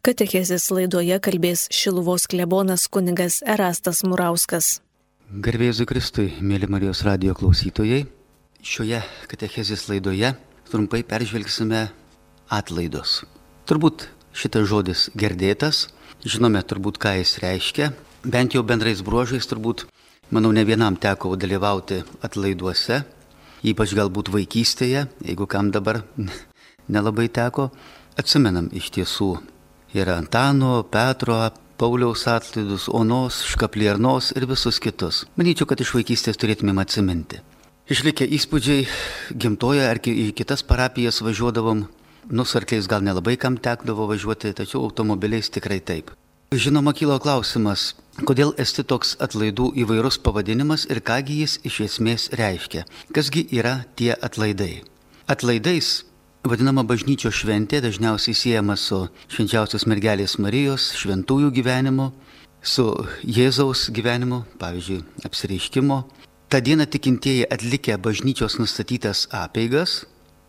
Katechezės laidoje kalbės Šiluvos klebonas kunigas Erastas Murauskas. Garbė Jėzui Kristui, mėly Marijos radijo klausytojai, šioje katechezės laidoje trumpai peržvelgsime atlaidus. Turbūt šitas žodis girdėtas, žinome turbūt, ką jis reiškia, bent jau bendrais bruožais turbūt, manau, ne vienam teko dalyvauti atlaiduose, ypač galbūt vaikystėje, jeigu kam dabar nelabai teko, atsimenam iš tiesų. Yra Antano, Petro, Pauliaus atlaidus, Onos, Škapliernos ir visus kitus. Manyčiau, kad iš vaikystės turėtumėm atsiminti. Išlikę įspūdžiai gimtoje ar į kitas parapijas važiuodavom, nusarkliais gal nelabai kam tekdavo važiuoti, tačiau automobiliais tikrai taip. Žinoma, kilo klausimas, kodėl esti toks atlaidų įvairus pavadinimas ir kągi jis iš esmės reiškia. Kasgi yra tie atlaidai? Atlaidais vadinama bažnyčios šventė dažniausiai siejama su švenčiausios mergelės Marijos, šventųjų gyvenimu, su Jėzaus gyvenimu, pavyzdžiui, apsireiškimo. Ta diena tikintieji atlikę bažnyčios nustatytas apeigas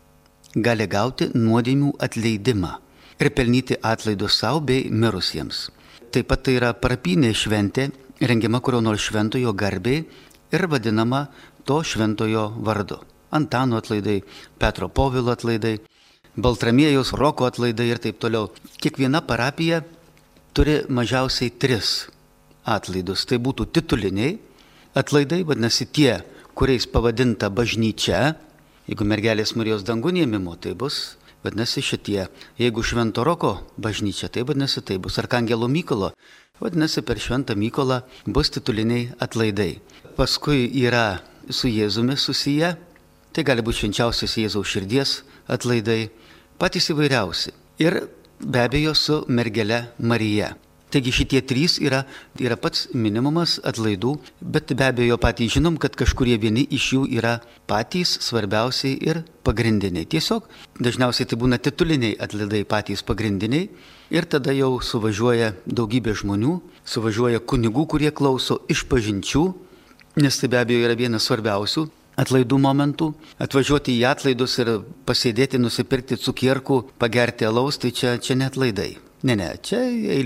gali gauti nuodėmių atleidimą ir pelnyti atlaidus savo bei mirusiems. Taip pat tai yra parapinė šventė, rengiama kurio nors šventojo garbei ir vadinama to šventojo vardu. Antano atlaidai, Petro Povilo atlaidai, Baltramiejaus Roko atlaidai ir taip toliau. Kiekviena parapija turi mažiausiai 3 atlaidus. Tai būtų tituliniai atlaidai, vadinasi tie, kuriais pavadinta bažnyčia. Jeigu mergelės Marijos dangun ėmimo, tai bus, vadinasi, šitie. Jeigu Švento Roko bažnyčia, tai vadinasi, tai bus Arkangelo Mykolo. Vadinasi, per Šventą Mykolą bus tituliniai atlaidai. Paskui yra su Jėzumi susiję. Tai gali būti švenčiausios Jėzaus širdies atlaidai, patys įvairiausi. Ir be abejo su mergele Marija. Taigi šitie 3 yra pats minimumas atlaidų, bet be abejo patys žinom, kad kažkurie vieni iš jų yra patys svarbiausiai ir pagrindiniai. Tiesiog dažniausiai tai būna tituliniai atlaidai patys pagrindiniai ir tada jau suvažiuoja daugybė žmonių, suvažiuoja kunigų, kurie klauso išpažinčių, nes tai be abejo yra vienas svarbiausių atlaidų momentų. Atvažiuoti į atlaidus ir pasėdėti, nusipirkti cukierkų, pagerti alaus, tai čia ne atlaidai. Ne, čia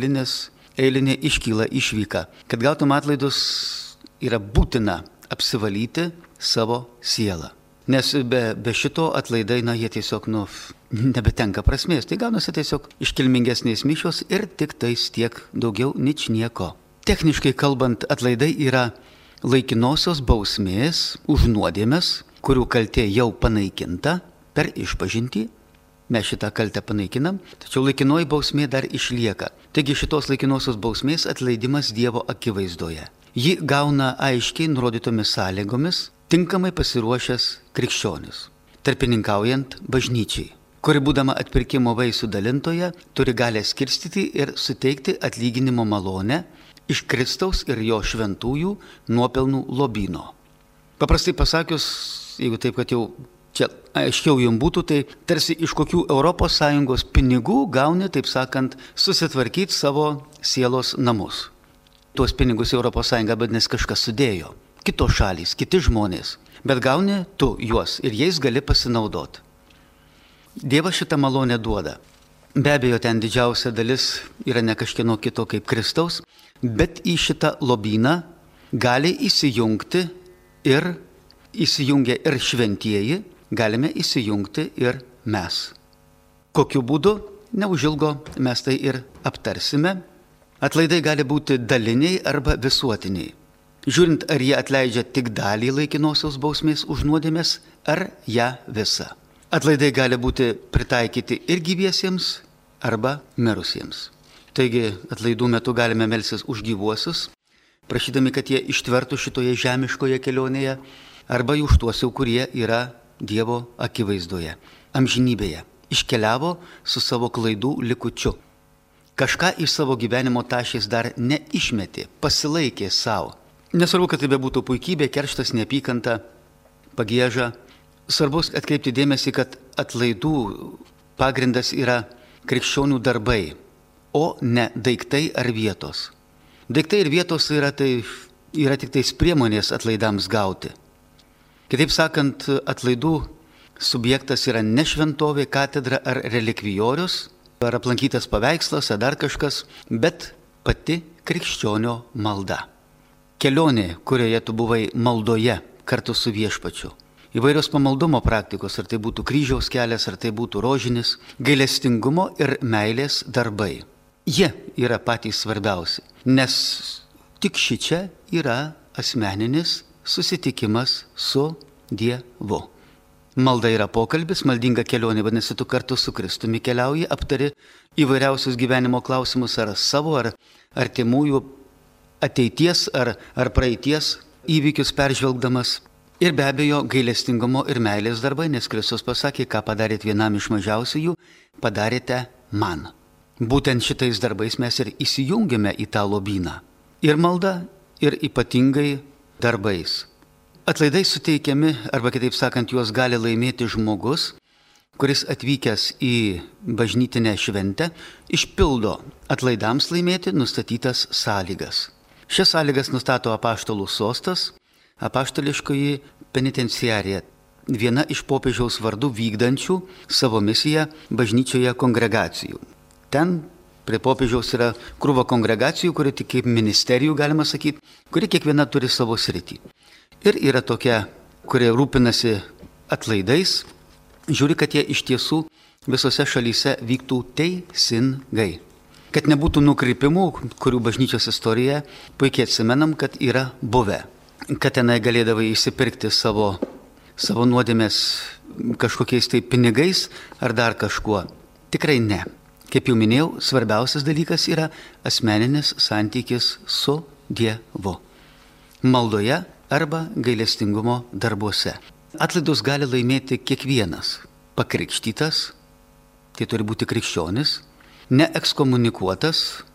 eilinė iškyla išvyka. Kad gautum atlaidus, yra būtina apsivalyti savo sielą. Nes be šito atlaidai, jie tiesiog, nebetenka prasmės. Tai gaunasi tiesiog iškilmingesnės mišios ir tik tais tiek, daugiau ničnieko. Techniškai kalbant, atlaidai yra laikinosios bausmės už nuodėmes, kurių kaltė jau panaikinta per išpažintį. Mes šitą kaltę panaikinam, tačiau laikinoji bausmė dar išlieka. Taigi šitos laikinosios bausmės atleidimas Dievo akivaizdoje. Ji gauna aiškiai nurodytomis sąlygomis, tinkamai pasiruošęs krikščionis, tarpininkaujant bažnyčiai, kuri būdama atpirkimo vaisių dalintoje, turi galę skirstyti ir suteikti atlyginimo malonę iš Kristaus ir jo šventųjų nuopelnų lobyno. Paprastai pasakius, jeigu taip, kad jau čia aiškiau jums būtų, tai tarsi iš kokių ES pinigų gauni, taip sakant, susitvarkyti savo sielos namus. Tuos pinigus ES vadinasi kažkas sudėjo, kitos šalys, kiti žmonės, bet gauni tu juos ir jais gali pasinaudoti. Dievas šitą malonę duoda. Be abejo, ten didžiausia dalis yra ne kažkieno kito kaip Kristaus, bet į šitą lobyną gali įsijungti ir įsijungia ir šventieji, galime įsijungti ir mes. Kokiu būdu? Neužilgo mes tai ir aptarsime. Atlaidai gali būti daliniai arba visuotiniai. Žiūrint, ar jie atleidžia tik dalį laikinosios bausmės už nuodėmes, ar ją visą. Atlaidai gali būti pritaikyti ir gyviesiems, arba mirusiems. Taigi atlaidų metu galime melstis už gyvuosius, prašydami, kad jie ištvertų šitoje žemiškoje kelionėje, arba už tuos, kurie yra Dievo akivaizdoje, amžinybėje, iškeliavo su savo klaidų likučiu. Kažką iš savo gyvenimo tašės dar neišmetė, pasilaikė savo. Nesvarbu, kad tai bebūtų puikybė, kerštas, neapykanta, pagieža. Svarbu atkreipti dėmesį, kad atlaidų pagrindas yra krikščionių darbai, o ne daiktai ar vietos. Daiktai ir vietos yra tik tais priemonės atlaidams gauti. Kitaip sakant, atlaidų subjektas yra ne šventovė, katedra ar relikvijorius, ar aplankytas paveikslas, ar dar kažkas, bet pati krikščionio malda. Kelionė, kurioje tu buvai maldoje kartu su viešpačiu. Įvairios pamaldumo praktikos, ar tai būtų kryžiaus kelias, ar tai būtų rožinis, gailestingumo ir meilės darbai. Jie yra patys svarbiausi, nes tik šičia yra asmeninis susitikimas su Dievu. Malda yra pokalbis, maldinga kelionė, vadinasi, tu kartu su Kristumi keliauji, aptari įvairiausius gyvenimo klausimus, ar savo, ar artimųjų ateities, ar praeities įvykius peržvelgdamas. Ir be abejo, gailestingumo ir meilės darbai, nes Kristus pasakė, ką padarėt vienam iš mažiausiųjų, padarėte man. Būtent šitais darbais mes ir įsijungiame į tą lobyną. Ir malda, ir ypatingai darbais. Atlaidai suteikiami, arba kitaip sakant, juos gali laimėti žmogus, kuris atvykęs į bažnytinę šventę išpildo atlaidams laimėti nustatytas sąlygas. Šias sąlygas nustato apaštalų sostas, apaštališkoji penitenciarija, viena iš popiežiaus vardų vykdančių savo misiją bažnyčioje kongregacijų. Ten prie popiežiaus yra krūva kongregacijų, kuri tik kaip ministerijų, galima sakyti, kuri kiekviena turi savo sritį. Ir yra tokia, kurie rūpinasi atlaidais, žiūri, kad jie iš tiesų visose šalyse vyktų teisingai. Kad nebūtų nukrypimų, kurių bažnyčios istorijoje puikiai atsimenam, kad yra buvę. Kad tenai galėdavai išsipirkti savo nuodėmės kažkokiais tai pinigais ar dar kažkuo. Tikrai ne. Kaip jau minėjau, svarbiausias dalykas yra asmeninis santykis su Dievu. Maldoje arba gailestingumo darbuose. Atlaidus gali laimėti kiekvienas pakrikštytas, tai turi būti krikščionis, neekskomunikuotas,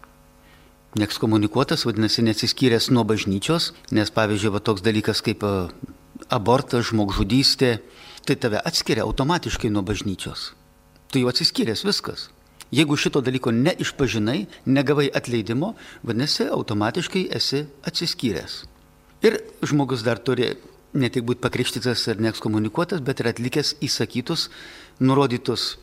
vadinasi neatsiskyręs nuo bažnyčios, nes pavyzdžiui, toks dalykas kaip abortas, žmogžudystė, tai tave atskiria automatiškai nuo bažnyčios. Tu jau atsiskyręs viskas. Jeigu šito dalyko neišpažinai, negavai atleidimo, vadinasi, automatiškai esi atsiskyręs. Ir žmogus dar turi ne tik būti pakrikštytas ir neekskomunikuotas, bet ir atlikęs įsakytus, nurodytus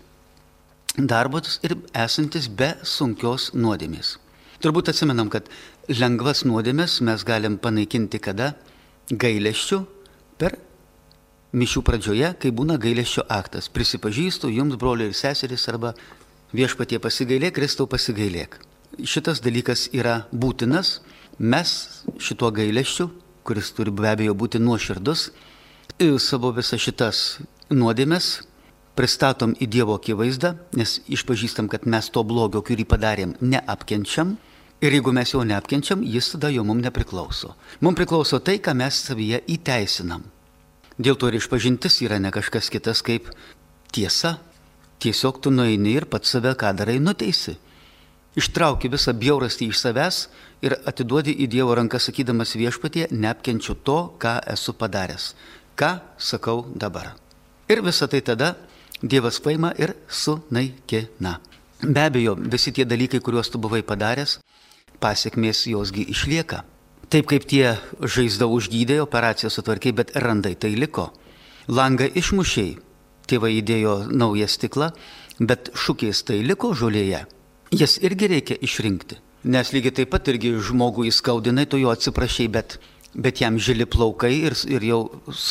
darbus ir esantis be sunkios nuodėmės. Turbūt atsimenam, kad lengvas nuodėmės mes galim panaikinti kada? Gailesčiu per mišių pradžioje, kai būna gailesčio aktas. Prisipažįstu jums, broliai ir seserys, arba viešpatie pasigailėk, Kristau pasigailėk. Šitas dalykas yra būtinas. Mes šituo gailesčiu, kuris turi be abejo būti nuoširdus, savo visas šitas nuodėmes pristatom į Dievo akivaizdą, nes išpažįstam, kad mes to blogio, kurį padarėm, neapkenčiam. Ir jeigu mes jo neapkenčiam, jis tada jo mums nepriklauso. Mums priklauso tai, ką mes savyje įteisinam. Dėl to ir išpažintis yra ne kažkas kitas kaip tiesa. Tiesiog tu nueini ir pats save, ką darai, nuteisi. Ištrauki visą bjaurastį iš savęs ir atiduodi į Dievo ranką, sakydamas viešpatie, neapkenčiu to, ką esu padaręs. Ką sakau dabar. Ir visą tai tada Dievas paima ir sunaikina. Be abejo, visi tie dalykai, kuriuos tu buvai padaręs, pasiekmės josgi išlieka. Taip kaip tie žaizdą užgydė, operaciją sutvarkiai, bet randai tai liko. Langą išmušiai, tėvai įdėjo naują stiklą, bet šukės tai liko žolėje. Jas irgi reikia išrinkti, nes lygiai taip pat irgi žmogų įskaudinai, tu jo atsiprašai, bet jam žili plaukai ir jau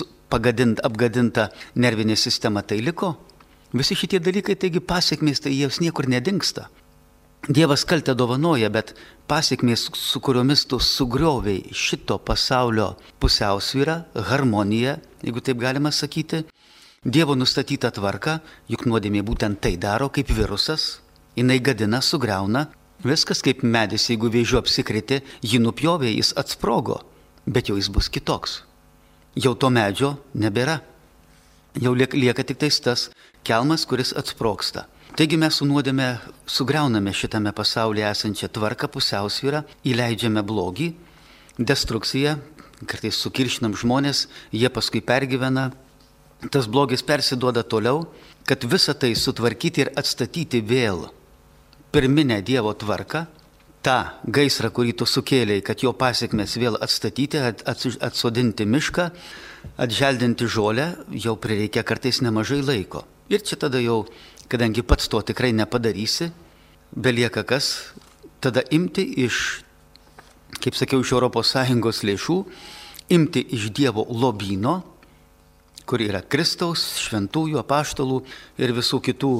apgadinta nervinė sistema tai liko. Visi šitie dalykai, taigi pasiekmės, tai jos niekur nedingsta. Dievas kaltę dovanoja, bet pasiekmės, su kuriomis tu sugrioviai šito pasaulio pusiausvyrą, harmoniją, jeigu taip galima sakyti, Dievo nustatyta tvarka, juk nuodėmė būtent tai daro kaip virusas, jinai gadina, sugriauna, viskas kaip medis, jeigu vėžiu apsikrėtė, jį nupjovė, jis atsprogo, bet jau jis bus kitoks. Jau to medžio nebėra. Jau lieka tik tais tas kelmas, kuris atsprogsta. Taigi mes su nuodėme sugriauname šitame pasaulyje esančią tvarką, pusiausvyrą, įleidžiame blogį, destrukciją, kartais sukiršinam žmonės, jie paskui pergyvena, tas blogis persiduoda toliau, kad visą tai sutvarkyti ir atstatyti vėl pirminę Dievo tvarką, tą gaisrą, kurį tu sukėlėjai, kad jo pasiekmes vėl atstatyti, atsodinti mišką, atželdinti žolę, jau prireikia kartais nemažai laiko. Ir čia tada jau, kadangi pats to tikrai nepadarysi, belieka kas? Tada imti iš, kaip sakiau, iš ES lėšų, imti iš Dievo lobyno, kur yra Kristaus, šventųjų, apaštalų ir visų kitų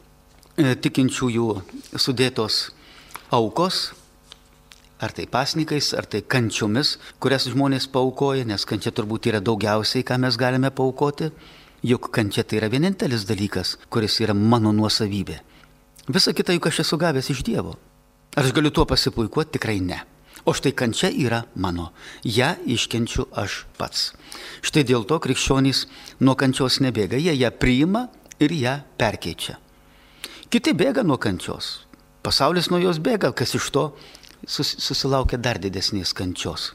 tikinčiųjų sudėtos aukos, ar tai pasnikais, ar tai kančiomis, kurias žmonės paaukoja, nes kančia turbūt yra daugiausiai, ką mes galime paaukoti, juk kančia tai yra vienintelis dalykas, kuris yra mano nuosavybė. Visa kita juk aš esu gavęs iš Dievo. Ar aš galiu tuo pasipuikuoti? Tikrai ne. O štai kančia yra mano. Ja iškenčiu aš pats. Štai dėl to krikščionys nuo kančios nebėga. Jie ją priima ir ją perkeičia. Kiti bėga nuo kančios. Pasaulis nuo jos bėga, kas iš to susilaukia dar didesnės kančios.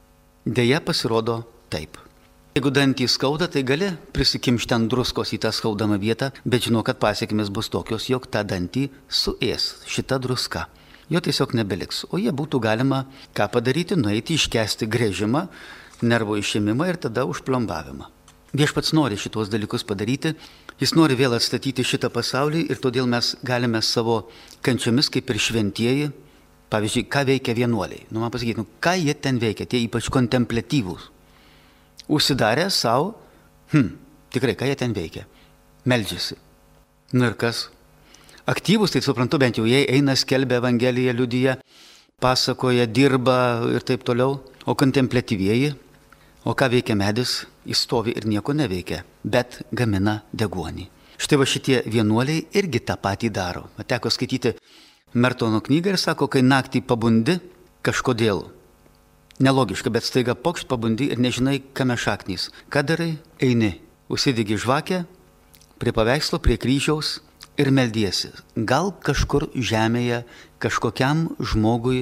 Deja, pasirodo taip. Jeigu dantį skauda, tai gali prisikimšti ant druskos į tą skaudamą vietą, bet žinau, kad pasiekmės bus tokios, jog tą dantį suės šita druska. Jo tiesiog nebeliks. O jie būtų galima ką padaryti, nueiti, iškęsti grėžimą, nervo išėmimą ir tada užplombavimą. Viešpats nori šitos dalykus padaryti, jis nori vėl atstatyti šitą pasaulį ir todėl mes galime savo kančiomis kaip ir šventieji. Pavyzdžiui, ką veikia vienuoliai? Man pasakyti, ką jie ten veikia, tie ypač kontemplatyvūs. Užsidarę savo, tikrai, ką jie ten veikia? Meldžiasi. Ir kas? Aktyvūs, tai suprantu, bent jau jie eina, skelbia Evangeliją, liudija, pasakoja, dirba ir taip toliau. O kontemplatyvieji, o ką veikia medis? Jis stovi ir nieko neveikia, bet gamina deguonį. Štai va šitie vienuoliai irgi tą patį daro. Teko skaityti Mertono knygą ir sako, kai naktį pabundi, kažkodėl, nelogiška, bet staiga pokšt pabundi ir nežinai, kame šaknys. Ką darai? Eini, užsidegi žvakę, prie paveikslo, prie kryžiaus ir meldiesi. Gal kažkur žemėje kažkokiam žmogui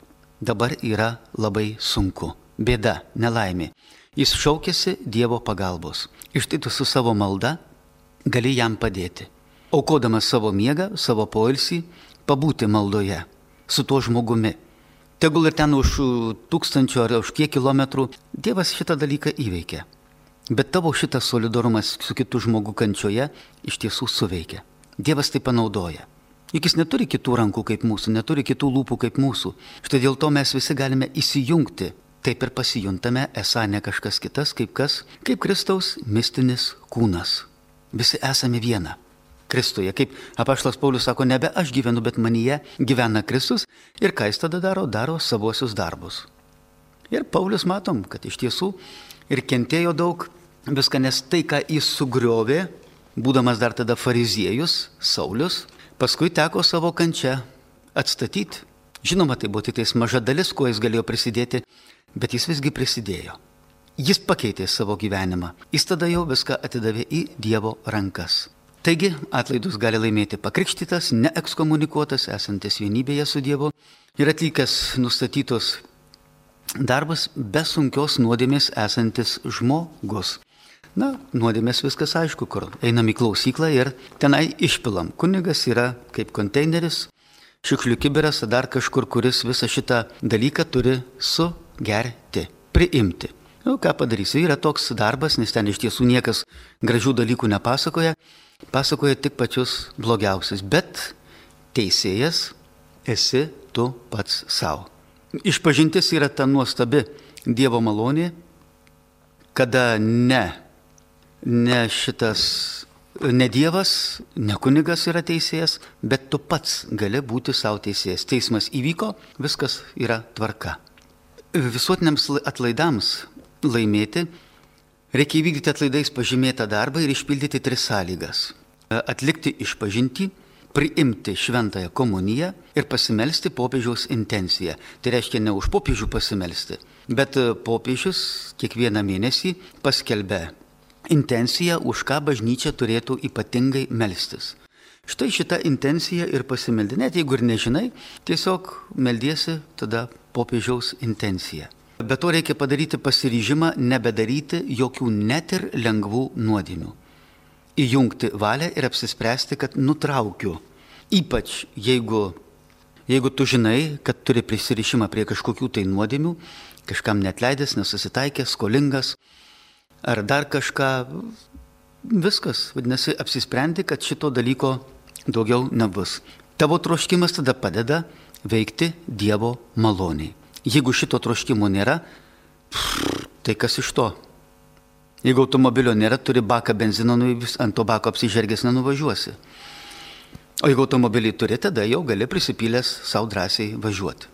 dabar yra labai sunku. Bėda, nelaimė. Jis šaukėsi Dievo pagalbos. Ir štai tu su savo malda gali jam padėti. Aukodamas savo miegą, savo poilsį, pabūti maldoje su tuo žmogumi. Tegul ir ten už 1000 ar už kiek kilometrų, Dievas šitą dalyką įveikia. Bet tavo šitas solidarumas su kitu žmogu kančioje iš tiesų suveikia. Dievas tai panaudoja. Juk jis neturi kitų rankų kaip mūsų, neturi kitų lūpų kaip mūsų. Štai dėl to mes visi galime įsijungti. Taip ir pasijuntame, esą ne kažkas kitas, kaip kas, kaip Kristaus mistinis kūnas. Visi esame viena. Kristuje, kaip apaštalas Paulius sako, nebe aš gyvenu, bet manyje gyvena Kristus. Ir ką jis tada daro? Daro savosius darbus. Ir Paulius matom, kad iš tiesų ir kentėjo daug viską, nes tai, ką jis sugriovė, būdamas dar tada fariziejus, Saulius, paskui teko savo kančią atstatyti. Žinoma, tai buvo tik tais maža dalis, kuo jis galėjo prisidėti, bet jis visgi prisidėjo. Jis pakeitė savo gyvenimą. Jis tada jau viską atidavė į Dievo rankas. Taigi, atlaidus gali laimėti pakrikštytas, neekskomunikuotas, esantis vienybėje su Dievu ir atlikęs nustatytos darbas be sunkios nuodėmės esantis žmogus. Na, nuodėmės viskas aišku, kur einam į klausyklą ir tenai išpilam. Kunigas yra kaip konteineris, šiukšlių kibiras, dar kažkur, kuris visą šitą dalyką turi sugerti, priimti. Nu, ką padarysi, yra toks darbas, nes ten iš tiesų niekas gražių dalykų nepasakoja. Pasakoja tik pačius blogiausius, bet teisėjas esi tu pats savo. Išpažintis yra ta nuostabi Dievo malonė, kada ne Dievas, ne kunigas yra teisėjas, bet tu pats gali būti savo teisėjas. Teismas įvyko, viskas yra tvarka. Visuotiniams atlaidams laimėti reikia įvykdyti atlaidais pažymėtą darbą ir išpildyti 3 sąlygas. Atlikti išpažintį, priimti šventąją komuniją ir pasimelsti popiežiaus intenciją. Tai reiškia ne už popiežių pasimelsti, bet popiežius kiekvieną mėnesį paskelbia intenciją, už ką bažnyčia turėtų ypatingai melstis. Štai šitą intenciją ir pasimeldi. Net jeigu ir nežinai, tiesiog meldiesi tada popiežiaus intenciją. Bet to reikia padaryti pasiryžimą nebedaryti jokių net ir lengvų nuodėmių. Įjungti valią ir apsispręsti, kad nutraukiu. Ypač jeigu tu žinai, kad turi prisirišimą prie kažkokių tai nuodėmių, kažkam neatleidęs, nesusitaikęs, skolingas, ar dar kažką, viskas, vadinasi, apsisprendi, kad šito dalyko daugiau nebus. Tavo troškimas tada padeda veikti Dievo maloniai. Jeigu šito troškimo nėra, tai kas iš to? Jeigu automobilio nėra, turi baką benzino, ant to bako apsižergęs nenuvažiuosi. O jeigu automobilį turi, tada jau gali prisipylęs savo drąsiai važiuoti.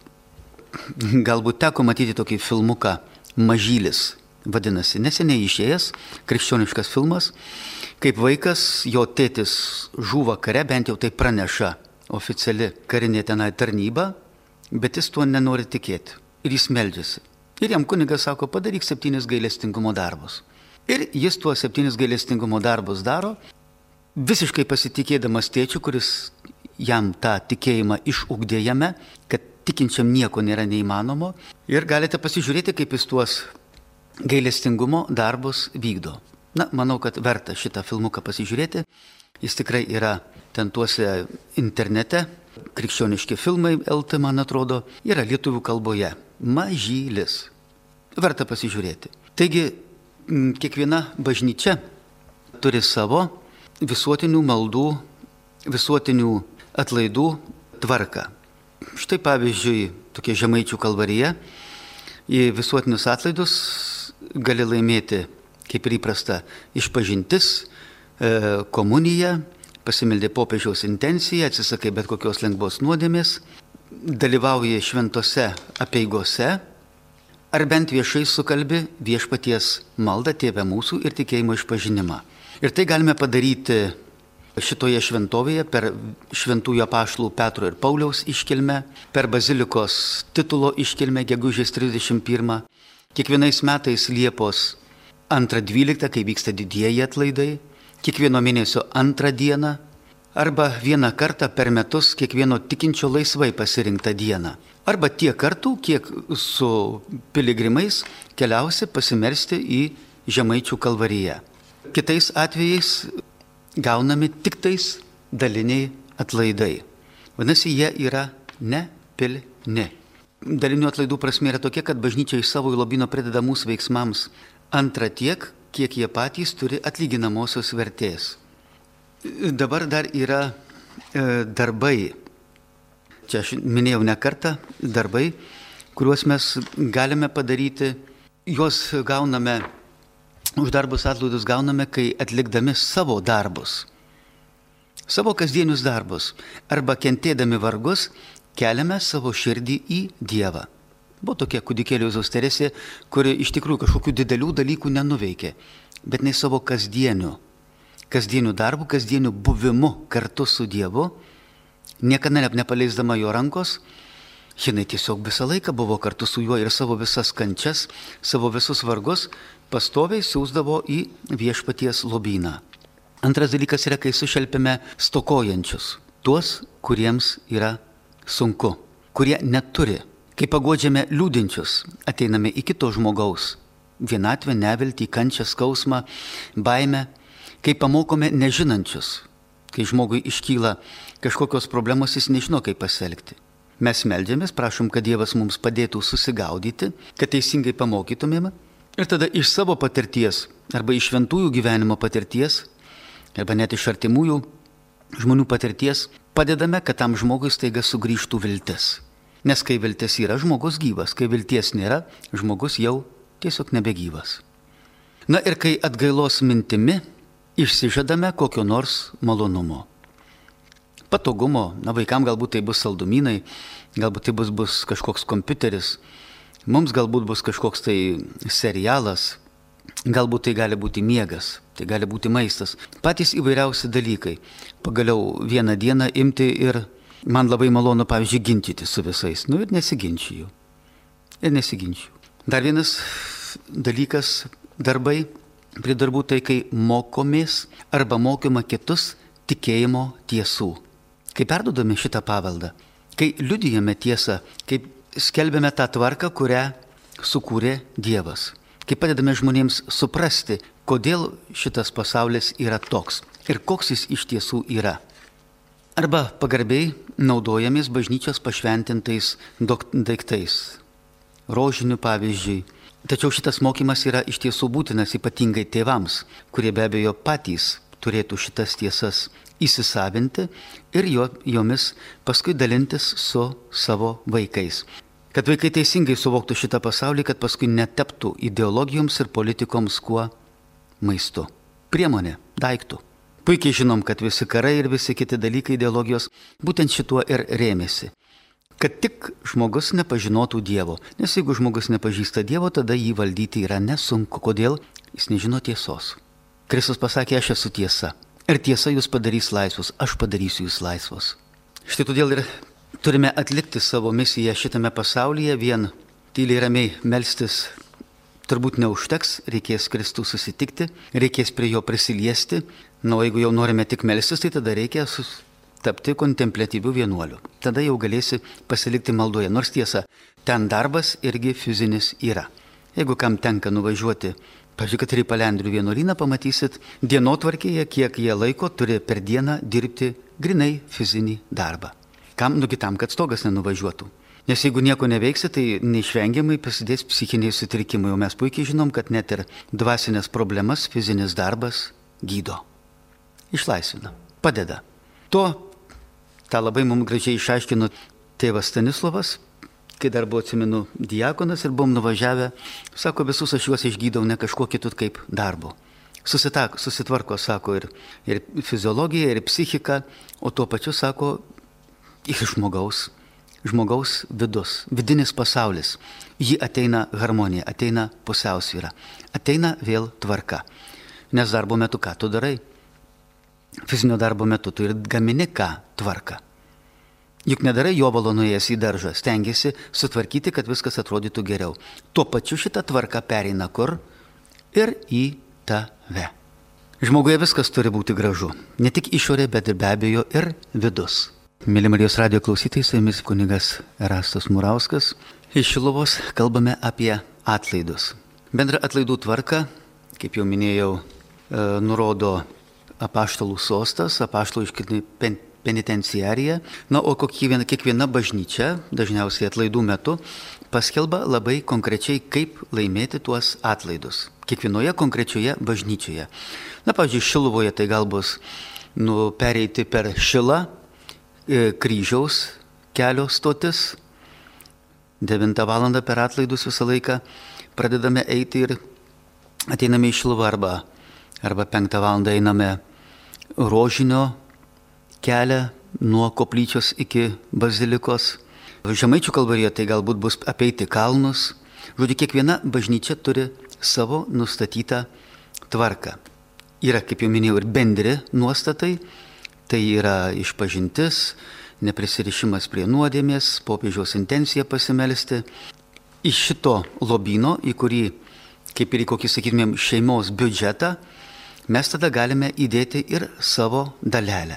Galbūt teko matyti tokį filmuką Mažylis, vadinasi, neseniai išėjęs, krikščioniškas filmas, kaip vaikas, jo tėtis žūva kare, bent jau tai praneša oficiali karinė tenai tarnyba, bet jis tuo nenori tikėti. Ir jis meldžiasi. Ir jam kunigas sako, padaryk 7 gailestingumo darbus. Ir jis tuos 7 gailestingumo darbus daro, visiškai pasitikėdamas tėčiu, kuris jam tą tikėjimą išugdė jame, kad tikinčiam nieko nėra neįmanomo. Ir galite pasižiūrėti, kaip jis tuos gailestingumo darbus vykdo. Na, manau, kad verta šitą filmuką pasižiūrėti. Jis tikrai yra ten tuose internete. Krikščioniški filmai, LT, man atrodo, yra lietuvių kalboje. Mažylis. Verta pasižiūrėti. Taigi, kiekviena bažnyčia turi savo visuotinių maldų, visuotinių atlaidų tvarką. Štai pavyzdžiui, tokia Žemaičių kalvarija, į visuotinius atlaidus gali laimėti, kaip ir įprasta, išpažintis, komuniją, pasimeldė popiežiaus intenciją, atsisakai bet kokios lengvos nuodėmės, dalyvauji šventose apeigose, ar bent viešai sukalbi viešpaties maldą Tėve mūsų ir tikėjimo išpažinimą. Ir tai galime padaryti šitoje šventovėje per šventųjų apaštalų Petro ir Pauliaus iškilmę, per bazilikos titulo iškilmę gegužės 31, kiekvienais metais Liepos 2-12, kai vyksta didieji atlaidai, kiekvieno mėnesio 2 dieną, arba vieną kartą per metus kiekvieno tikinčio laisvai pasirinktą dieną. Arba tiek kartų, kiek su piligrimais keliausi pasimelsti į Žemaičių kalvariją. Kitais atvejais gaunami tik tais daliniai atlaidai. Vadinasi, jie yra nepilni. Dalinių atlaidų prasmė yra tokia, kad bažnyčia iš savo lobyno prideda mūsų veiksmams 2 tiek, kiek jie patys turi atlyginamosios vertės. Dabar dar yra darbai. Čia aš minėjau ne kartą, darbai, kuriuos mes galime padaryti, juos gauname, už darbus atlaidus gauname, kai atlikdami savo darbus, savo kasdienius darbus, arba kentėdami vargus, keliame savo širdį į Dievą. Buvo tokia kūdikėlio Jėzaus Teresė, kuri iš tikrųjų kažkokių didelių dalykų nenuveikė, bet jinai savo kasdieniu darbu, kasdieniu buvimu kartu su Dievu, niekada nepaleisdama jo rankos, jinai tiesiog visą laiką buvo kartu su juo ir savo visas kančias, savo visus vargus pastoviai siųsdavo į viešpaties lobyną. Antras dalykas yra, kai sušelpiame stokojančius, tuos, kuriems yra sunku, kurie neturi. Kai paguodžiame liūdinčius, ateiname į kito žmogaus vienatvę, neviltį, kančią, skausmą, baimę. Kai pamokome nežinančius, kai žmogui iškyla kažkokios problemos, jis nežino, kaip pasielgti. Mes meldžiamės, prašom, kad Dievas mums padėtų susigaudyti, kad teisingai pamokytumėme. Ir tada iš savo patirties, arba iš šventųjų gyvenimo patirties, arba net iš artimųjų žmonių patirties, padedame, kad tam žmogui staiga sugrįžtų viltis. Nes kai viltis yra, žmogus gyvas, kai vilties nėra, žmogus jau tiesiog nebegyvas. Na ir kai atgailos mintimi išsižadame kokio nors malonumo, patogumo, na vaikam galbūt tai bus saldumynai, galbūt tai bus kažkoks kompiuteris, mums galbūt bus kažkoks tai serialas, galbūt tai gali būti miegas, tai gali būti maistas, patys įvairiausi dalykai. Pagaliau vieną dieną imti ir man labai malonu, pavyzdžiui, ginčyti su visais. Nu ir nesiginčiju. Dar vienas dalykas, darbai, prie darbų tai, kai mokomės arba mokoma kitus tikėjimo tiesų. Kai perdodame šitą paveldą, kai liudijame tiesą, kai skelbiame tą tvarką, kurią sukūrė Dievas. Kai padedame žmonėms suprasti, kodėl šitas pasaulis yra toks ir koks jis iš tiesų yra. Arba pagarbiai naudojamės bažnyčios pašventintais daiktais, rožiniu pavyzdžiui. Tačiau šitas mokymas yra iš tiesų būtinas ypatingai tėvams, kurie be abejo patys turėtų šitas tiesas įsisavinti ir jomis paskui dalintis su savo vaikais. Kad vaikai teisingai suvoktų šitą pasaulį, kad paskui netaptų ideologijoms ir politikoms kuo maistu. Priemonė, daiktų. Puikiai žinom, kad visi karai ir visi kiti dalykai ideologijos būtent šituo ir rėmėsi. Kad tik žmogus nepažinotų Dievo. Nes jeigu žmogus nepažįsta Dievo, tada jį valdyti yra nesunku. Kodėl? Jis nežino tiesos. Kristus pasakė, aš esu tiesa. Ir tiesa jūs padarys laisvus, aš padarysiu jūs laisvus. Štai todėl ir turime atlikti savo misiją šitame pasaulyje, vien tyliai ramiai melstis turbūt neužteks, reikės Kristų susitikti, reikės prie jo prisiliesti. Na, o jeigu jau norime tik melstis, tai tada reikia tapti kontempliatyviu vienuoliu. Tada jau galėsi pasilikti maldoje, nors tiesa, ten darbas irgi fizinis yra. Jeigu kam tenka nuvažiuoti, pavyzdžiui, kad ir į Palendrių vienuolyną, pamatysit dienotvarkėje, kiek jie laiko turi per dieną dirbti grinai fizinį darbą. Kam? Kitam, kad stogas nenuvažiuotų. Nes jeigu nieko neveiksi, tai neišvengiamai pasidės psichiniai sutrikimai. O mes puikiai žinom, kad net ir dvasinės problemas fizinis darbas gydo. Išlaisvina, padeda. Tą labai mums gražiai išaiškino tėvas Stanislovas, kai dar buvo, atsimenu, diakonas ir buvom nuvažiavę. Sako, visus aš juos išgydau ne kažkuo kitu kaip darbu. Susitvarko, sako, ir fiziologija, ir psichika, o tuo pačiu, sako, ir žmogaus vidus, vidinis pasaulis. Jį ateina harmonija, ateina pusiausvyra, ateina vėl tvarka. Nes darbo metu ką tu darai? Fizinio darbo metu tu ir gamini ką? Tvarką. Juk nedarai jovalo nuėjęs į daržą, stengiasi sutvarkyti, kad viskas atrodytų geriau. Tuo pačiu šitą tvarką pereina kur? Ir į tave. Žmoguje viskas turi būti gražu. Ne tik išorė, bet ir be abejo ir vidus. Mėly Marijos radijo klausytojai, su jumis kunigas Erastas Murauskas. Iš Šiluvos kalbame apie atlaidus. Bendra atlaidų tvarka, kaip jau minėjau, nurodo apaštalų sostas, apaštalų iškilni penitenciarija. Na, o kiekviena bažnyčia, dažniausiai atlaidų metu, paskelba labai konkrečiai, kaip laimėti tuos atlaidus. Kiekvienoje konkrečioje bažnyčioje. Na, pavyzdžiui, Šiluvoje tai gal bus pereiti per Šilą, kryžiaus kelio stotis. 9 valandą per atlaidus visą laiką pradedame eiti ir ateiname į Šiluvą arba 5 valandą einame rožinio kelią nuo koplyčios iki bazilikos. Žemaičių kalvarijoje tai galbūt bus apeiti kalnus. Žodžiu, kiekviena bažnyčia turi savo nustatytą tvarką. Yra, kaip jau minėjau, ir bendri nuostatai. Tai yra išpažintis, neprisirišimas prie nuodėmės, popiežiaus intencija pasimelsti. Iš šito lobyno, į kurį, kaip ir į kokį, sakytumėm, šeimos biudžetą, mes tada galime įdėti ir savo dalelę.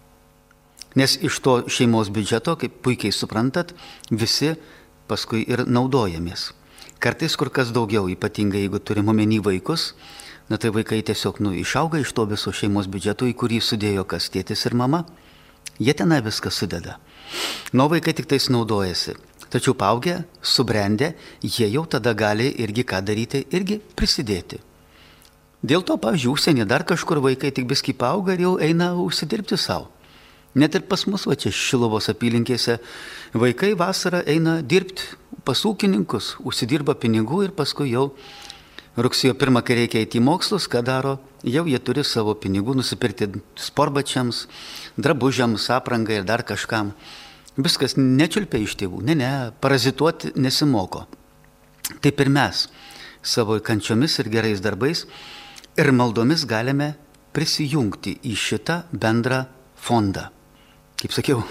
Nes iš to šeimos biudžeto, kaip puikiai suprantat, visi paskui ir naudojamės. Kartais kur kas daugiau, ypatingai jeigu turim omeny vaikus, na tai vaikai tiesiog išauga iš to viso šeimos biudžeto, į kurį sudėjo kas tėtis ir mama. Jie tenai viską sudeda. Nu, vaikai tik tais naudojasi. Tačiau paaugę, subrendę, jie jau tada gali irgi ką daryti, irgi prisidėti. Dėl to, pavyzdžiui, užsienį dar kažkur vaikai tik biskį paauga ir jau eina užsidirbti savo. Net ir pas mus, va čia Šiluvos apylinkėse, vaikai vasarą eina dirbti pas ūkininkus, užsidirba pinigų ir paskui jau rugsėjo 1, kai reikia eiti į mokslus, ką daro, jau jie turi savo pinigų nusipirkti sportbačiams, drabužiams, aprangai ir dar kažkam. Viskas nečiulpia iš tėvų, parazituoti nesimoko. Taip ir mes savo kančiomis ir gerais darbais ir maldomis galime prisijungti į šitą bendrą fondą. Kaip sakiau,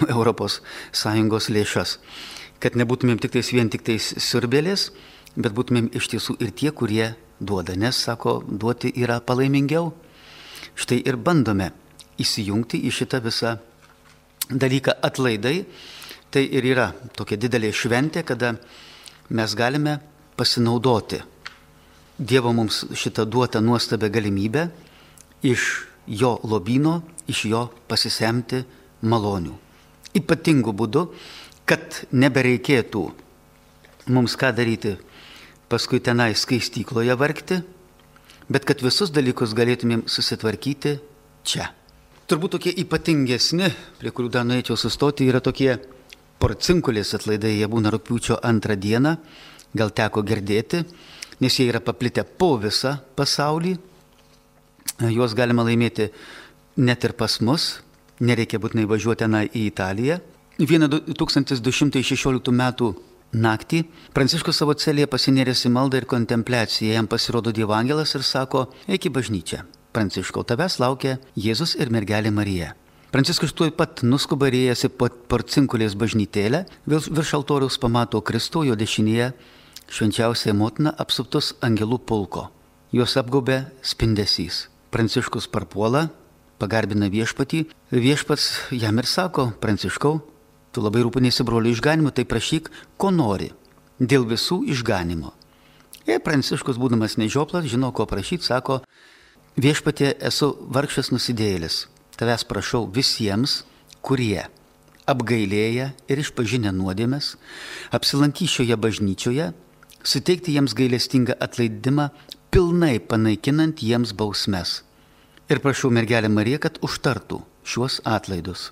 ES lėšas. Kad nebūtumėm vien tik tais siurbėlės, bet būtumėm iš tiesų ir tie, kurie duoda. Nes, sako, duoti yra palaimingiau. Štai ir bandome įsijungti į šitą visą dalyką. Atlaidai tai ir yra tokia didelė šventė, kada mes galime pasinaudoti Dievo mums šitą duotą nuostabią galimybę iš jo lobyno, iš jo pasisemti malonių. Ypatingu būdu, kad nebereikėtų mums ką daryti paskui tenai skaistykloje vargti, bet kad visus dalykus galėtumėm susitvarkyti čia. Turbūt tokie ypatingesni, prie kurių dar norėčiau sustoti, yra tokie porcinkulės atlaidai. Jie būna rugpjūčio 2 dieną, gal teko girdėti, nes jie yra paplitę po visą pasaulį. Juos galima laimėti net ir pas mus, nereikia būtinai važiuoti į Italiją. Vieną 1216 metų naktį Pranciškus savo celėje pasinėręs į maldą ir kontempliaciją, jam pasirodo Dievo angelas ir sako: eik į bažnyčią. Pranciškau, tavęs laukia Jėzus ir mergelė Marija. Pranciškus tuoj pat nuskuba ir ėjęs į porcinkulės bažnytėlę, virš altoriaus pamato Kristų, jo dešinėje švenčiausiąją motiną apsuptus angelų pulko. Juos apgaubė spindesys. Pranciškus parpuola, pagarbina viešpatį. Viešpats jam ir sako: Pranciškau, tu labai rūpiniesi brolio išganimu, tai prašyk, ko nori, dėl visų išganimo. Ir Pranciškus, būdamas nežioplas, žino, ko prašyti, sako: viešpatie, esu vargšas nusidėjėlis. Tavęs prašau visiems, kurie apgailėję ir išpažinę nuodėmes, apsilankys šioje bažnyčioje, suteikti jiems gailestingą atleidimą, pilnai panaikinant jiems bausmes. Ir prašau mergelę Mariją, kad užtartų šiuos atlaidus.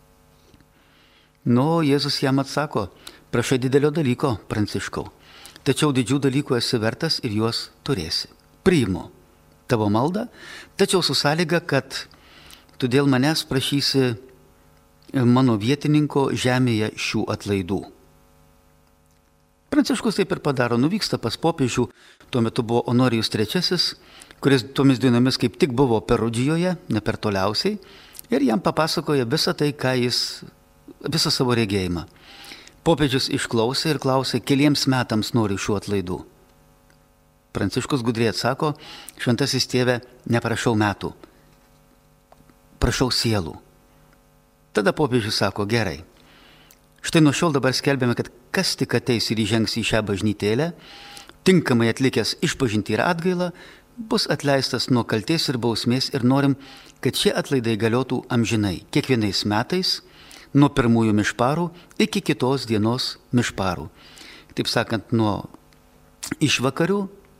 Jėzus jam atsako: prašai didelio dalyko, Pranciškau, tačiau didžių dalykų esi vertas ir juos turėsi. Priimu tavo maldą, tačiau su sąlyga, kad tu dėl manęs prašysi mano vietininko žemėje šių atlaidų. Pranciškus taip ir padaro, nuvyksta pas popiežių, tuo metu buvo Honorijus III, kuris tomis dienomis kaip tik buvo Perudžijoje, ne per toliausiai, ir jam papasakoja visą tai, visą savo regėjimą. Popiežius išklausė ir klausė: keliems metams nori šių atlaidų. Pranciškus gudriai atsako: šventasis tėve, neprašau metų, prašau sielų. Tada popiežius sako: gerai, štai nuo šiol dabar skelbėme, kad kas tik ateis ir įžengs į šią bažnytėlę, tinkamai atlikęs išpažintį ir atgailą, bus atleistas nuo kaltės ir bausmės, ir norim, kad šie atlaidai galiotų amžinai, kiekvienais metais, nuo pirmųjų mišparų iki kitos dienos mišparų. Taip sakant, nuo išvakarių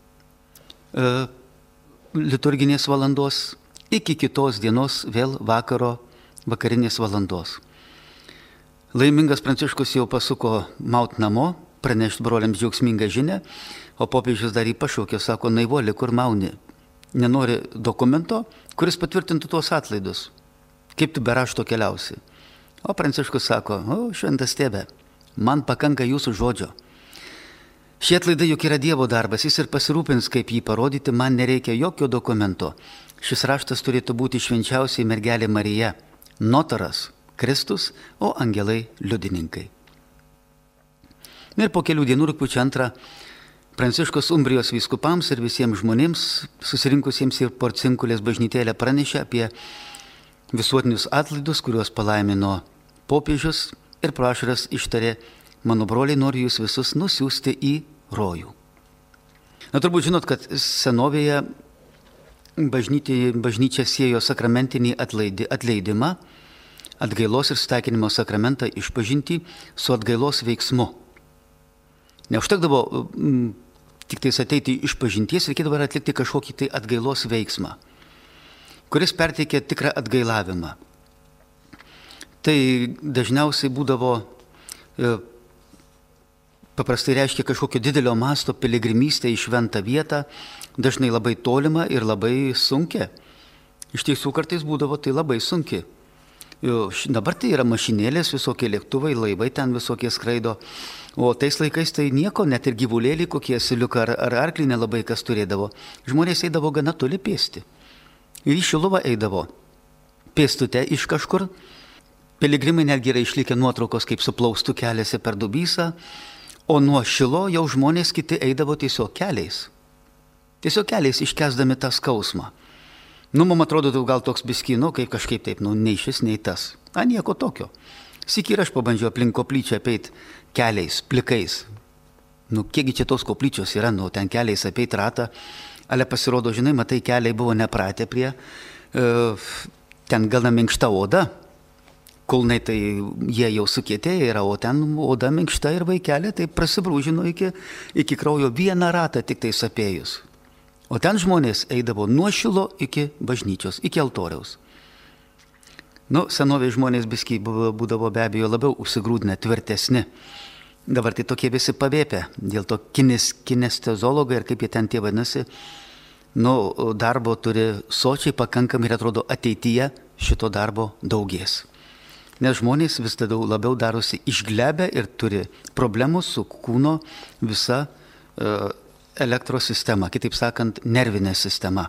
liturginės valandos iki kitos dienos vėl vakarinės valandos. Laimingas Pranciškus jau pasuko maut namo, pranešti broliams džiaugsmingą žinią, o popiežius dar jį pašaukė, sako: naivuoli, kur mauni? Nenori dokumento, kuris patvirtintų tuos atlaidus. Kaip tu be rašto keliausi? O Pranciškus sako: šventas tėve, man pakanka jūsų žodžio. Šie atlaidai juk yra Dievo darbas, jis ir pasirūpins, kaip jį parodyti, man nereikia jokio dokumento. Šis raštas turėtų būti švenčiausiai mergelė Marija, notaras Kristus, o angelai liudininkai. Ir po kelių dienų rugpjūčio 2 Pranciškus Umbrijos vyskupams ir visiems žmonėms susirinkusiems į porcinkulės bažnytėlę pranešė apie visuotinius atlaidus, kuriuos palaimino popiežius, ir pro ašaras ištarė: mano broliai, noriu jūs visus nusiųsti į rojų. Turbūt žinot, kad senovėje bažnyčia siejo sakramentinį atleidimą, atgailos ir sutaikinimo sakramentą išpažintį su atgailos veiksmu. Neužtekdavo tik tais ateiti išpažinties, reikėdavo atlikti kažkokį tai atgailos veiksmą, kuris perteikė tikrą atgailavimą. Tai dažniausiai būdavo, paprastai reiškia kažkokio didelio masto piligrimystę į šventą vietą, dažnai labai tolimą ir labai sunkia. Iš tiesų kartais būdavo tai labai sunki. Dabar tai yra mašinėlės, visokie lėktuvai, laivai ten visokie skraido, o tais laikais tai nieko, net ir gyvulėlį, kokie asiliuką ar arklį nelabai kas turėdavo. Žmonės eidavo gana toli pėsti. Ir į Šiluvą eidavo pėstute iš kažkur. Piligrimai netgi yra išlikę nuotraukos, kaip suplaustų keliasi per Dubysą, o nuo Šilo jau žmonės kiti eidavo tiesiog keliais. Tiesiog keliais iškęsdami tą skausmą. Man atrodo, gal toks biskino, kaip kažkaip taip, nei šis, nei tas. Nieko tokio. Sykį ir aš pabandžiau aplink koplyčią apeit keliais, plikais. Kiekgi čia tos koplyčios yra, ten keliais apeit ratą. Ale pasirodo, žinai, matai, keliai buvo nepratę prie, ten gana minkšta oda. Kulnai tai jie jau sukietėję yra, o ten oda minkšta ir vaikelė tai prasibrūžino iki kraujo vieną ratą tik tai apėjus. O ten žmonės eidavo nuo Šilo iki bažnyčios, iki altoriaus. Senovės žmonės biskiai būdavo be abejo labiau užsigrūdinę, tvirtesni. Dabar tai tokie visi pavėpę, dėl to kinestezologai ir kaip jie ten tie vadinasi, darbo turi sočiai pakankamai ir atrodo ateityje šito darbo daugės. Nes žmonės vis labiau darosi išglebę ir turi problemų su kūno visa elektros sistema, kitaip sakant, nervinė sistema.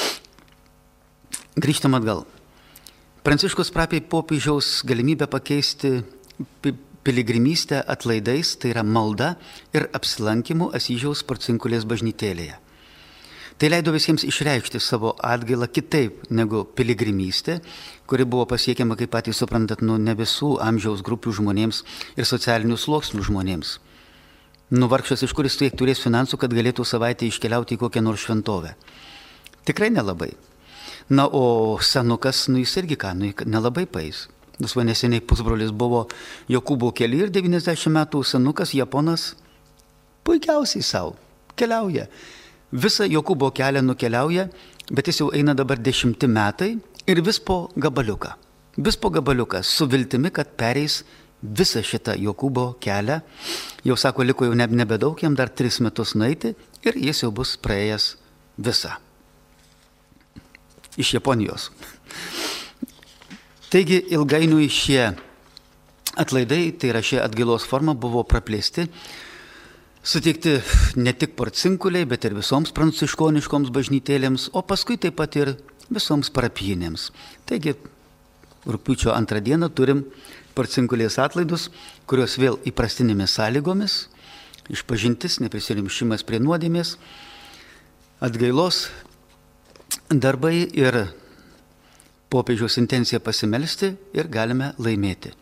Grįžtam atgal. Pranciškus prašė popiežiaus galimybę pakeisti piligrimystę atlaidais, tai yra malda ir apsilankimu Asyžiaus Porcinkulės bažnytėlėje. Tai leido visiems išreikšti savo atgailą kitaip negu piligrimystė, kuri buvo pasiekiama, kaip patys suprantat, ne visų amžiaus grupių žmonėms ir socialinių sluoksnių žmonėms. Vargšas, iš kuris turės finansų, kad galėtų savaitę iškeliauti į kokią nors šventovę. Tikrai nelabai. O senukas, jis irgi nelabai paeis. Neseniai pusbrolis buvo Jokūbo kely ir 90 metų senukas Japonas puikiausiai savo keliauja. Visą Jokūbo kelią nukeliauja, bet jis jau eina dabar 10 metai ir vis po gabaliuką. Vis po gabaliuką su viltimi, kad pereis visą šitą Jokūbo kelią. Jau sako, liko jau nebedaug, jam dar 3 metus nueiti ir jis jau bus praėjęs visą. Iš Japonijos. Taigi ilgainiui šie atlaidai, tai yra šie atgailos forma, buvo praplėsti, suteikti ne tik Porcinkuliai, bet ir visoms pranciškoniškoms bažnytėlėms, o paskui taip pat ir visoms parapijinėms. Taigi rugpjūčio 2 dieną turim Porcinkulės atlaidus, kurios vėl įprastinėmis sąlygomis, išpažintis, neprisirišimas prie nuodėmės, atgailos darbai ir popiežiaus intencija pasimelsti ir galime laimėti.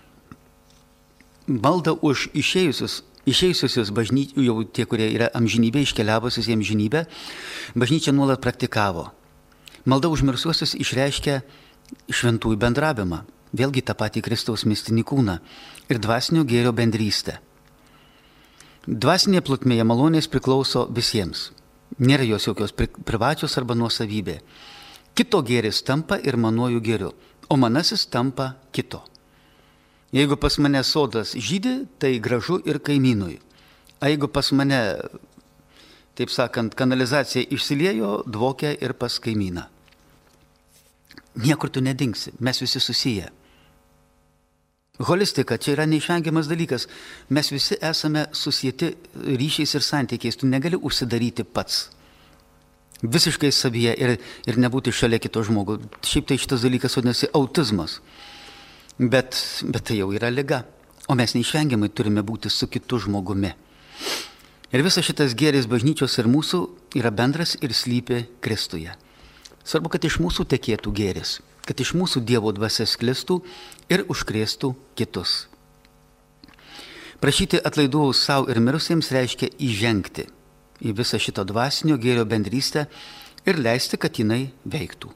Malda už išėjusius bažnyčių, jau tie, kurie yra amžinybė, iškeliavusius į amžinybę, bažnyčia nuolat praktikavo. Malda už mirsiuosius išreiškia šventųjų bendravimą, vėlgi tą patį Kristaus mistinį kūną ir dvasinio gėrio bendrystę. Dvasinėje plotmėje malonės priklauso visiems. Nėra jos jokios privačios arba nuosavybė. Kito gėris tampa ir manuoju gėriu, o manasis tampa kito. Jeigu pas mane sodas žydi, tai gražu ir kaimynui. O jeigu pas mane, taip sakant, kanalizacija išsiliejo, dvokia ir pas kaimyną. Niekur tu nedingsi, mes visi susiję. Holistika, čia yra neišvengiamas dalykas. Mes visi esame susieti ryšiais ir santykiais. Tu negali užsidaryti pats. Visiškai savyje ir nebūti šalia kito žmogų. Šiaip tai šitas dalykas vadinasi autizmas. Bet tai jau yra liga. O mes neišvengiamai turime būti su kitu žmogumi. Ir visas šitas gėris bažnyčios ir mūsų yra bendras ir slypi Kristuje. Svarbu, kad iš mūsų tekėtų gėris, kad iš mūsų Dievo dvasia sklistų ir užkrėstų kitus. Prašyti atlaidų savo ir mirusiems reiškia įžengti į visą šitą dvasinio gėrio bendrystę ir leisti, kad jinai veiktų.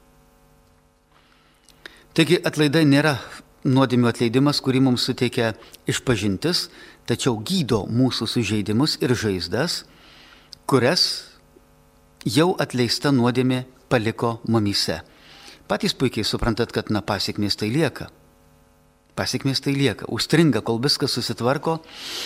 Taigi atlaidai nėra nuodėmių atleidimas, kurį mums suteikia išpažintis, tačiau gydo mūsų sužeidimus ir žaizdas, kurias jau atleista nuodėmė paliko mumyse. Patys puikiai suprantat, kad pasiekmės tai lieka. Pasiekmės tai lieka. Užstringa, kol viskas susitvarko,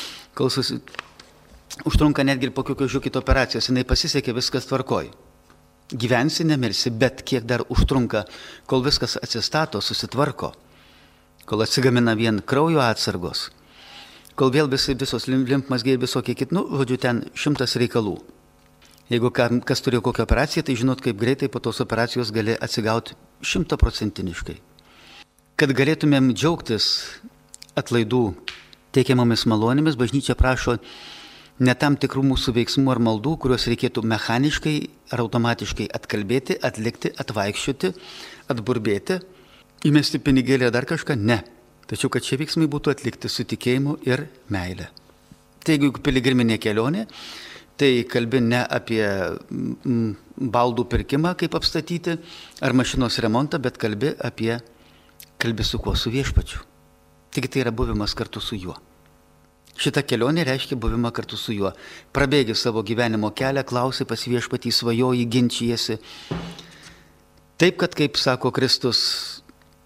užtrunka netgi ir po kokio žiūkito operacijos, jinai pasisekė, viskas tvarkoj. Gyvensi, nemirsi, bet kiek dar užtrunka, kol viskas atsistato, susitvarko, kol atsigamina vien kraujo atsargos, kol vėl visos limfmazgiai visokie kiti, žodžiu, ten 100 reikalų. Jeigu kas turėjo kokią operaciją, tai žinot, kaip greitai po tos operacijos gali atsigauti 100%. Kad galėtumėm džiaugtis atlaidų teikiamomis malonėmis, bažnyčia prašo ne tam tikrų mūsų veiksmų ar maldų, kuriuos reikėtų mechaniškai ar automatiškai atkalbėti, atlikti, atvaikščioti, atburbėti, įmesti pinigėlį ar dar kažką, ne. Tačiau, kad šie veiksmai būtų atlikti su tikėjimu ir meile. Tai jeigu piligriminė kelionė, tai kalbi ne apie baldų pirkimą, kaip apstatyti, ar mašinos remontą, bet kalbi su kuo, su viešpačiu. Tik tai yra buvimas kartu su juo. Šita kelionė reiškia buvimą kartu su juo. Prabėgi savo gyvenimo kelią, klausi pas viešpatį, svajoji, ginčijasi. Taip, kad, kaip sako Kristus,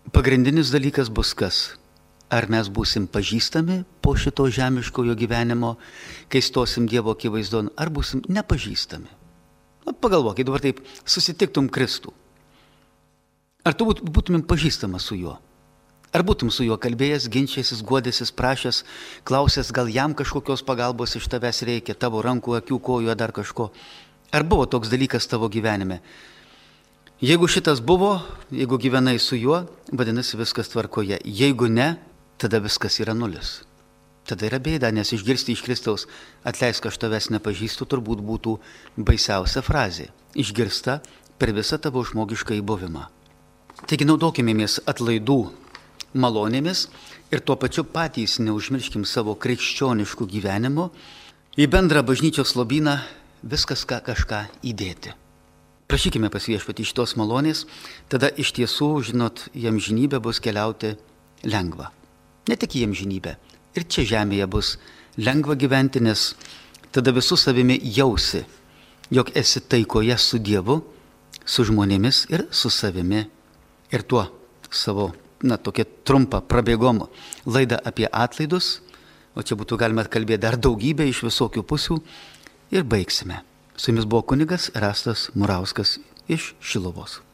pagrindinis dalykas bus kas? Ar mes būsim pažįstami po šito žemiškojo gyvenimo, kai stosim Dievo akivaizdon, ar būsim nepažįstami? Pagalvokit, dabar taip, susitiktum Kristų. Ar tu būtumim pažįstamas su juo? Ar būtum su juo kalbėjęs, ginčėsis, guodėsis, prašęs, klausęs, gal jam kažkokios pagalbos iš tavęs reikia, tavo rankų, akių, kojų, dar kažko? Ar buvo toks dalykas tavo gyvenime? Jeigu šitas buvo, jeigu gyvenai su juo, vadinasi viskas tvarkoje. Jeigu ne, tada viskas yra nulis. Tada yra bėda, nes išgirsti iš Kristaus, atleisk, aš tavęs nepažįstu, turbūt būtų baisiausia frazė. Išgirsta per visą tavo žmogišką įbuvimą. Taigi naudokimės atlaidų malonėmis ir tuo pačiu patys neužmirškim savo krikščioniškų gyvenimo į bendrą bažnyčios lobyną viskas kažką įdėti. Prašykime pas Viešpatį šitos malonės, tada iš tiesų, žinot, į amžinybę bus keliauti lengva. Ne tik į amžinybę, ir čia žemėje bus lengva gyventi, nes tada visų savimi jausi, jog esi taikoje su Dievu, su žmonėmis ir su savimi. Ir tuo savo, tokia trumpa prabėgom laidą apie atlaidus, o čia būtų galima kalbėti dar daugybę iš visokių pusių, ir baigsime. Su jumis buvo kunigas Erastas Murauskas iš Šiluvos.